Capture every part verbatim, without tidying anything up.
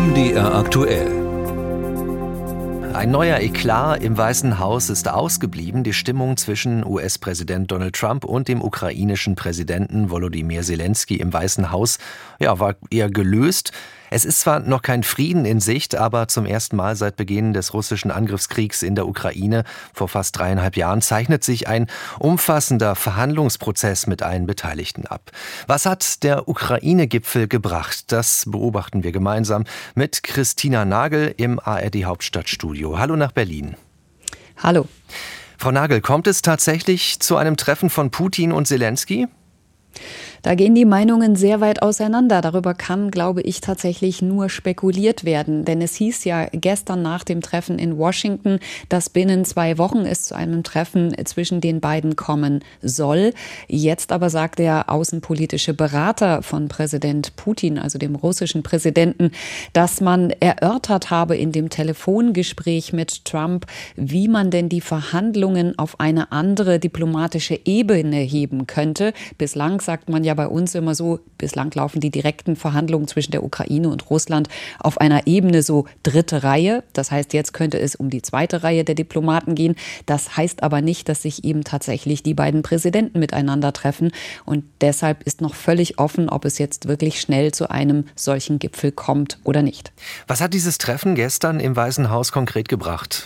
M D R aktuell. Ein neuer Eklat im Weißen Haus ist ausgeblieben. Die Stimmung zwischen U S-Präsident Donald Trump und dem ukrainischen Präsidenten Volodymyr Zelensky im Weißen Haus ja, war eher gelöst. Es ist zwar noch kein Frieden in Sicht, aber zum ersten Mal seit Beginn des russischen Angriffskriegs in der Ukraine vor fast dreieinhalb Jahren zeichnet sich ein umfassender Verhandlungsprozess mit allen Beteiligten ab. Was hat der Ukraine-Gipfel gebracht? Das beobachten wir gemeinsam mit Christina Nagel im A R D-Hauptstadtstudio. Hallo nach Berlin. Hallo. Frau Nagel, kommt es tatsächlich zu einem Treffen von Putin und Zelensky? Da gehen die Meinungen sehr weit auseinander. Darüber kann, glaube ich, tatsächlich nur spekuliert werden. Denn es hieß ja gestern nach dem Treffen in Washington, dass binnen zwei Wochen es zu einem Treffen zwischen den beiden kommen soll. Jetzt aber sagt der außenpolitische Berater von Präsident Putin, also dem russischen Präsidenten, dass man erörtert habe in dem Telefongespräch mit Trump, wie man denn die Verhandlungen auf eine andere diplomatische Ebene heben könnte. Bislang sagt man ja bei uns immer so, bislang laufen die direkten Verhandlungen zwischen der Ukraine und Russland auf einer Ebene so dritte Reihe. Das heißt, jetzt könnte es um die zweite Reihe der Diplomaten gehen. Das heißt aber nicht, dass sich eben tatsächlich die beiden Präsidenten miteinander treffen. Und deshalb ist noch völlig offen, ob es jetzt wirklich schnell zu einem solchen Gipfel kommt oder nicht. Was hat dieses Treffen gestern im Weißen Haus konkret gebracht?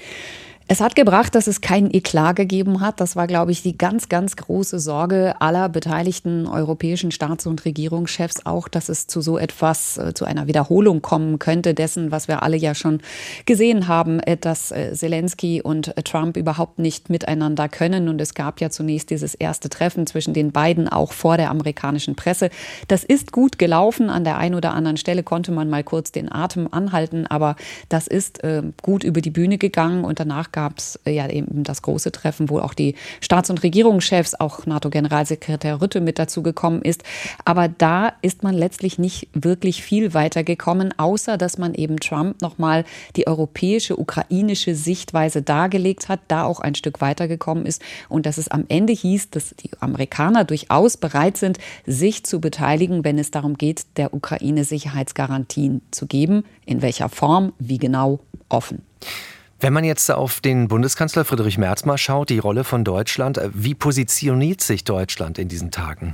Es hat gebracht, dass es keinen Eklat gegeben hat. Das war, glaube ich, die ganz, ganz große Sorge aller beteiligten europäischen Staats- und Regierungschefs auch, dass es zu so etwas, äh, zu einer Wiederholung kommen könnte dessen, was wir alle ja schon gesehen haben, äh, dass äh, Zelensky und äh, Trump überhaupt nicht miteinander können. Und es gab ja zunächst dieses erste Treffen zwischen den beiden auch vor der amerikanischen Presse. Das ist gut gelaufen. An der einen oder anderen Stelle konnte man mal kurz den Atem anhalten, aber das ist äh, gut über die Bühne gegangen und danach gab es ja eben das große Treffen, wo auch die Staats- und Regierungschefs, auch NATO-Generalsekretär Rutte mit dazu gekommen ist. Aber da ist man letztlich nicht wirklich viel weitergekommen, außer dass man eben Trump nochmal die europäische, ukrainische Sichtweise dargelegt hat, da auch ein Stück weitergekommen ist und dass es am Ende hieß, dass die Amerikaner durchaus bereit sind, sich zu beteiligen, wenn es darum geht, der Ukraine Sicherheitsgarantien zu geben. In welcher Form, wie genau, offen. Wenn man jetzt auf den Bundeskanzler Friedrich Merz mal schaut, die Rolle von Deutschland, wie positioniert sich Deutschland in diesen Tagen?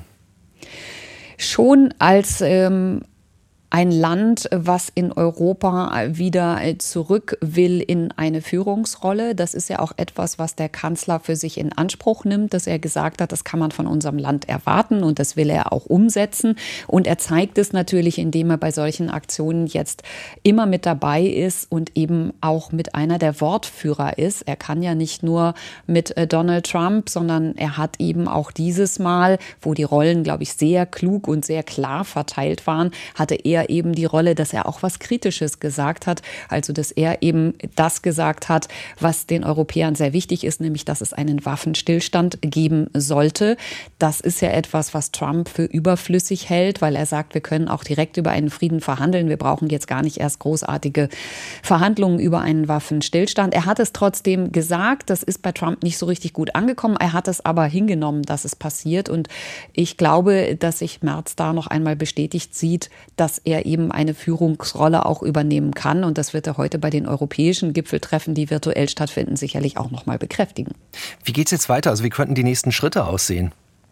Schon als ähm ein Land, was in Europa wieder zurück will in eine Führungsrolle. Das ist ja auch etwas, was der Kanzler für sich in Anspruch nimmt, dass er gesagt hat, das kann man von unserem Land erwarten und das will er auch umsetzen. Und er zeigt es natürlich, indem er bei solchen Aktionen jetzt immer mit dabei ist und eben auch mit einer der Wortführer ist. Er kann ja nicht nur mit Donald Trump, sondern er hat eben auch dieses Mal, wo die Rollen, glaube ich, sehr klug und sehr klar verteilt waren, hatte er eben die Rolle, dass er auch was Kritisches gesagt hat. Also, dass er eben das gesagt hat, was den Europäern sehr wichtig ist, nämlich, dass es einen Waffenstillstand geben sollte. Das ist ja etwas, was Trump für überflüssig hält, weil er sagt, wir können auch direkt über einen Frieden verhandeln. Wir brauchen jetzt gar nicht erst großartige Verhandlungen über einen Waffenstillstand. Er hat es trotzdem gesagt. Das ist bei Trump nicht so richtig gut angekommen. Er hat es aber hingenommen, dass es passiert. Und ich glaube, dass sich Merz da noch einmal bestätigt sieht, dass er eben eine Führungsrolle auch übernehmen kann. Und das wird er heute bei den europäischen Gipfeltreffen, die virtuell stattfinden, sicherlich auch noch mal bekräftigen. Wie geht es jetzt weiter? Also wie könnten die nächsten Schritte aussehen?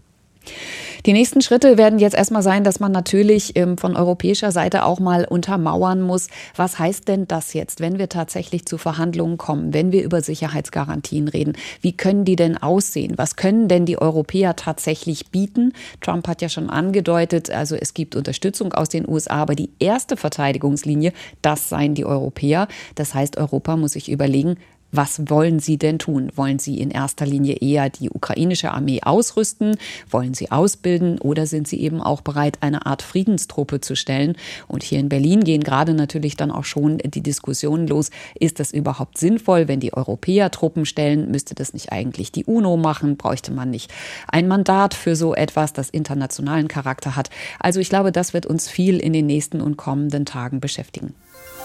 Die nächsten Schritte werden jetzt erstmal sein, dass man natürlich ähm, von europäischer Seite auch mal untermauern muss, was heißt denn das jetzt, wenn wir tatsächlich zu Verhandlungen kommen, wenn wir über Sicherheitsgarantien reden? Wie können die denn aussehen? Was können denn die Europäer tatsächlich bieten? Trump hat ja schon angedeutet, also es gibt Unterstützung aus den U S A, aber die erste Verteidigungslinie, das seien die Europäer. Das heißt, Europa muss sich überlegen, was wollen Sie denn tun? Wollen Sie in erster Linie eher die ukrainische Armee ausrüsten? Wollen Sie ausbilden? Oder sind Sie eben auch bereit, eine Art Friedenstruppe zu stellen? Und hier in Berlin gehen gerade natürlich dann auch schon die Diskussionen los. Ist das überhaupt sinnvoll, wenn die Europäer Truppen stellen? Müsste das nicht eigentlich die UNO machen? Bräuchte man nicht ein Mandat für so etwas, das internationalen Charakter hat? Also ich glaube, das wird uns viel in den nächsten und kommenden Tagen beschäftigen.